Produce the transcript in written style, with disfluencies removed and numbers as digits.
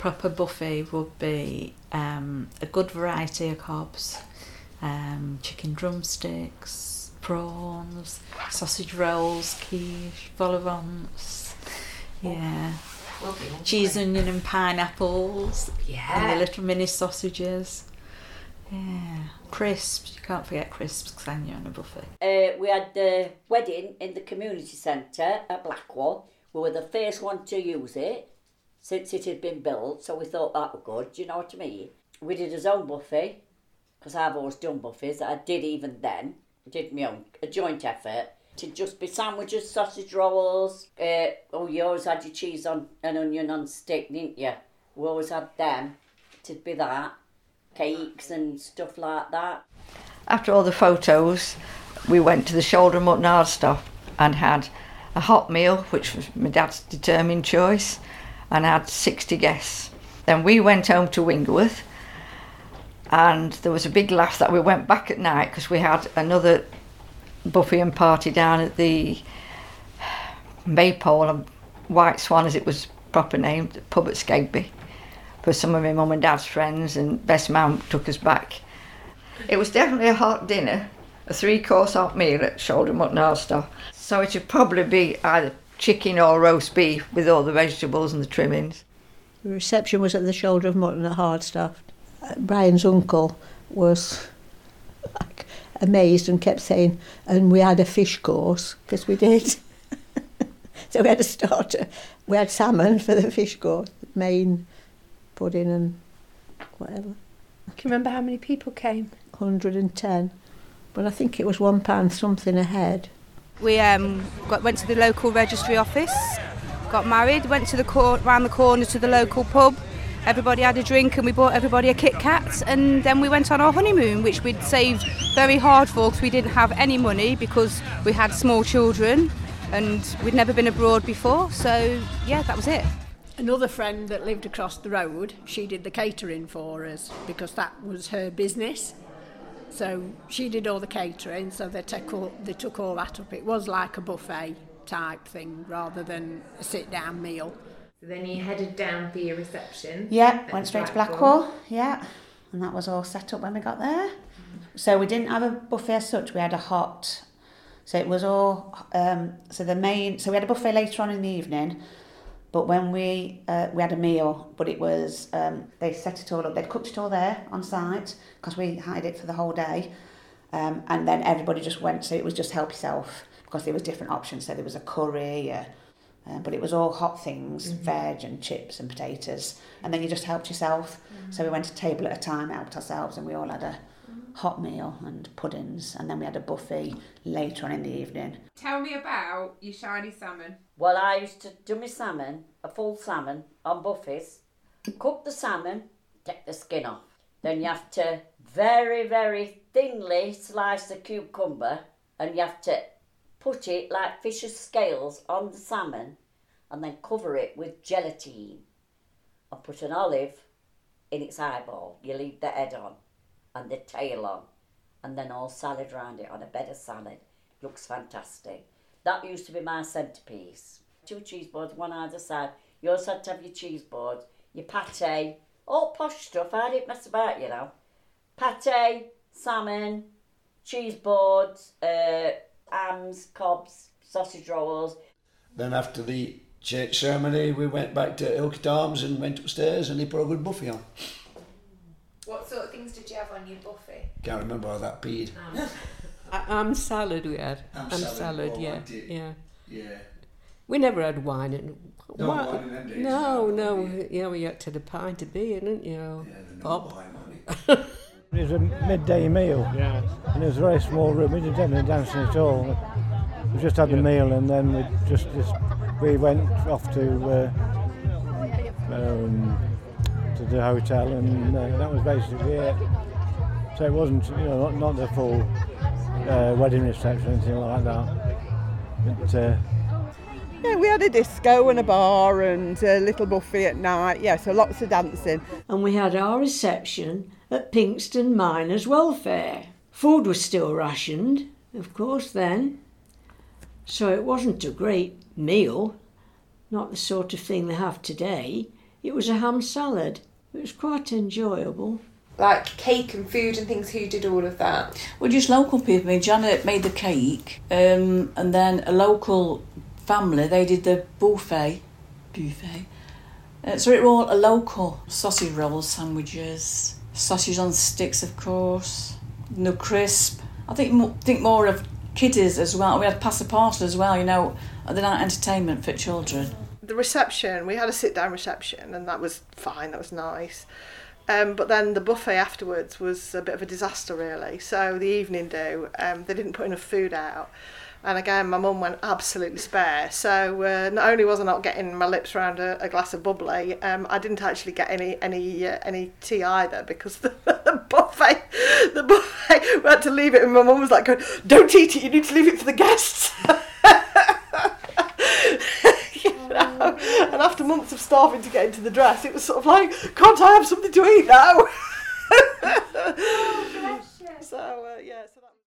proper buffet would be a good variety of cobs, chicken drumsticks, prawns, sausage rolls, quiche, vol au vents, cheese, onion and pineapples, and the little mini sausages. Yeah, crisps. You can't forget crisps because then you're on a buffet. We had the wedding in the community centre at Blackwall. We were the first one to use it since it had been built, so we thought that was good. Do you know what I mean? We did his own buffet because I've always done buffets. I did even then. I did my own, a joint effort. To just be sandwiches, sausage rolls. You always had your cheese on and onion on stick, didn't you? We always had them. To be that. Cakes and stuff like that. After all the photos, we went to the Shoulder of Mutton Hardstaff and had a hot meal, which was my dad's determined choice, and had 60 guests. Then we went home to Wingworth, and there was a big laugh that we went back at night because we had another buffet and party down at the Maypole and White Swan, as it was proper named, the pub at Skegby, for some of my mum and dad's friends, and best man took us back. It was definitely a hot dinner, a 3-course hot meal at Shoulder Mutton Hardstaff. So it should probably be either chicken or roast beef with all the vegetables and the trimmings. The reception was at the Shoulder of Mutton at Hardstaff. Brian's uncle was like amazed and kept saying, and we had a fish course, because we did. So we had a starter. We had salmon for the fish course, main pudding and whatever. Can you remember how many people came? 110. But I think it was £1 something a head. We went to the local registry office, got married, went to round the corner to the local pub. Everybody had a drink and we bought everybody a Kit Kat, and then we went on our honeymoon, which we'd saved very hard for because we didn't have any money because we had small children and we'd never been abroad before. So yeah, that was it. Another friend that lived across the road, she did the catering for us because that was her business. So she did all the catering, so they took all that up. It was like a buffet type thing rather than a sit-down meal. So then you headed down for your reception? Yeah, went straight to Blackwall, yeah. And that was all set up when we got there. So we didn't have a buffet as such, we had a hot. So it was all, so we had a buffet later on in the evening. But when we had a meal, but it was, they set it all up, they'd cooked it all there on site, because we hired it for the whole day. And then everybody just went, so it was just help yourself, because there was different options. So there was a curry, but it was all hot things, veg and chips and potatoes. And then you just helped yourself. So we went a table at a time, helped ourselves, and we all had a hot meal and puddings. And then we had a buffet later on in the evening. Tell me about your shiny salmon. Well, I used to do my salmon, a full salmon, on buffets, cook the salmon, take the skin off. Then you have to very, very thinly slice the cucumber, and you have to put it like fish's scales on the salmon, and then cover it with gelatine, and put an olive in its eyeball. You leave the head on, and the tail on, and then all salad round it on a bed of salad. Looks fantastic. That used to be my centrepiece. 2 cheese boards, one either side. You also had to have your cheese board, your pâté, all posh stuff. I didn't mess about, you know. Pâté, salmon, cheese boards, hams, cobs, sausage rolls. Then after the church ceremony, we went back to Ilkett Arms and went upstairs, and they put a good buffet on. What sort of things did you have on your buffet? Can't remember how that peed. Salad we had. Salad, yeah. Yeah. We never had wine. Wine in them days. No. Yeah, we had to the pint of beer, didn't you? Yeah, the Pop. wine. It was a midday meal, and it was a very small room. We didn't have any dancing at all. We just had the meal, and then we went off to the hotel, and that was basically it. So it wasn't, not the full wedding reception or anything like that. But, yeah, we had a disco and a bar and a little buffet at night. Yeah, so lots of dancing. And we had our reception at Pinxton Miners' Welfare. Food was still rationed, of course, then. So it wasn't a great meal, not the sort of thing they have today. It was a ham salad. It was quite enjoyable. Like cake and food and things, who did all of that? Well, just local people. I mean, Janet made the cake, and then a local family, they did the buffet. So it were all a local sausage rolls, sandwiches, sausage on sticks, of course, no crisp. I think more of kiddies as well. We had passapartout as well, you know, the night entertainment for children. The reception, we had a sit-down reception, and that was fine, that was nice. But then the buffet afterwards was a bit of a disaster, really. So the evening do, they didn't put enough food out. And again, my mum went absolutely spare. So not only was I not getting my lips around a glass of bubbly, I didn't actually get any tea either, because the buffet, we had to leave it, and my mum was like, "Don't eat it, you need to leave it for the guests." And after months of starving to get into the dress, it was sort of like, can't I have something to eat now? So that